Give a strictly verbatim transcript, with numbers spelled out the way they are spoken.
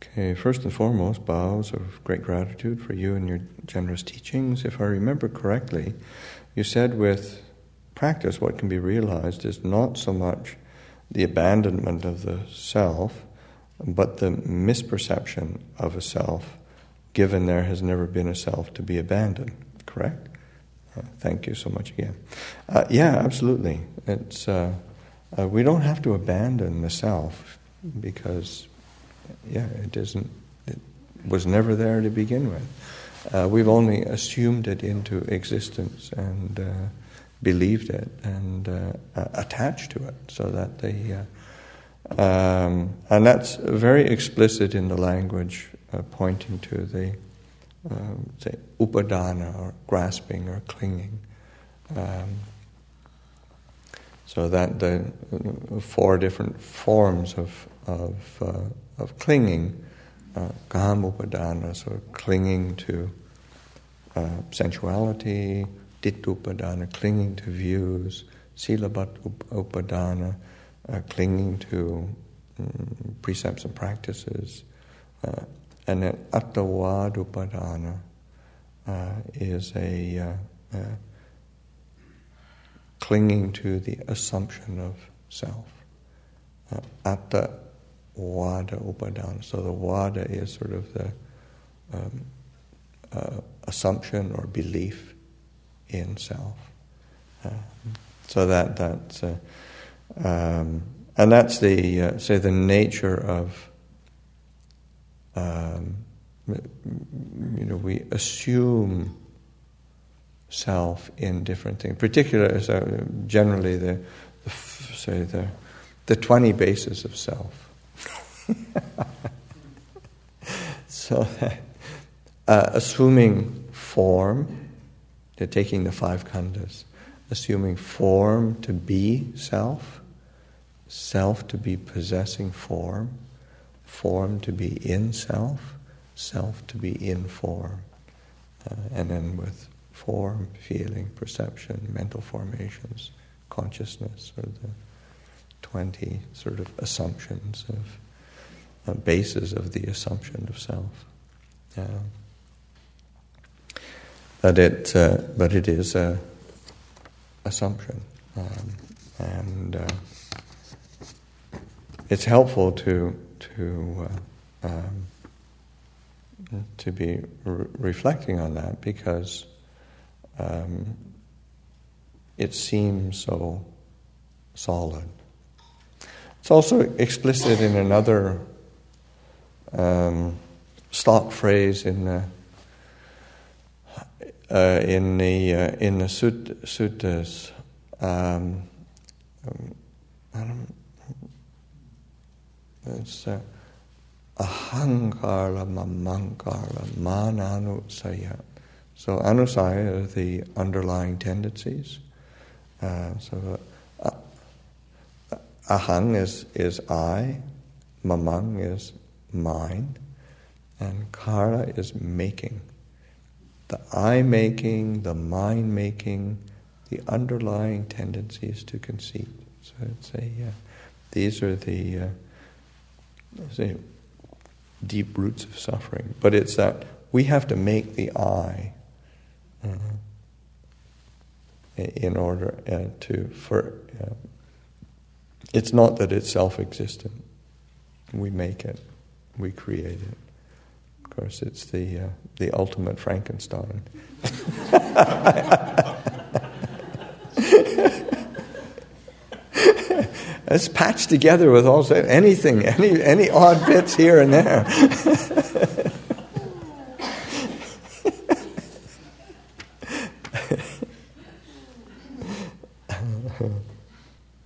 Okay, first and foremost, bows of great gratitude for you and your generous teachings. If I remember correctly, you said with practice what can be realized is not so much the abandonment of the self, but the misperception of a self, given there has never been a self to be abandoned. Correct? Uh, thank you so much again. Uh, yeah, absolutely. It's uh, uh, we don't have to abandon the self because, yeah, it isn't. It was never there to begin with. Uh, we've only assumed it into existence and uh, believed it and uh, uh, attached to it, so that the uh, um, and that's very explicit in the language, uh, pointing to the um, say upadana, or grasping or clinging. Um, so that the uh, four different forms of of uh, of clinging, uh, Kam upadana, so clinging to uh, sensuality, Dittupadana, clinging to views, Silabat upadana, uh, clinging to um, precepts and practices, uh, and then Attavad upadana uh, is a uh, uh, clinging to the assumption of self. Uh, atta Vada upadana. So the vada is sort of the um, uh, assumption or belief in self. Uh, so that that's uh, um, and that's the uh, say the nature of um, you know we assume self in different things. Particularly, so generally the, the say the the twenty bases of self. So that, uh, assuming form, they're taking the five khandhas, assuming form to be self, self to be possessing form, form to be in self, self to be in form, uh, and then with form, feeling, perception, mental formations, consciousness, or the twenty sort of assumptions of uh, bases of the assumption of self. Uh, but it, uh, but it is a assumption, um, and uh, it's helpful to to uh, um, to be re- reflecting on that because um, it seems so solid. It's also explicit in another um, stock phrase in the uh, in the uh, in the sut- suttas. Um, um, I don't. It's uh, ahankara mamankara mananusaya. So anusaya are the underlying tendencies. Uh, so. Uh, Ahang is, is I, mamang is mine, and kara is making. The I-making, the mind-making, the underlying tendencies to conceit. So it's a, uh, these are the uh, say, deep roots of suffering. But it's that we have to make the I uh, in order uh, to, for... Uh, It's not that it's self-existent. We make it, we create it. Of course, it's the uh, the ultimate Frankenstein. It's patched together with all anything, any any odd bits here and there.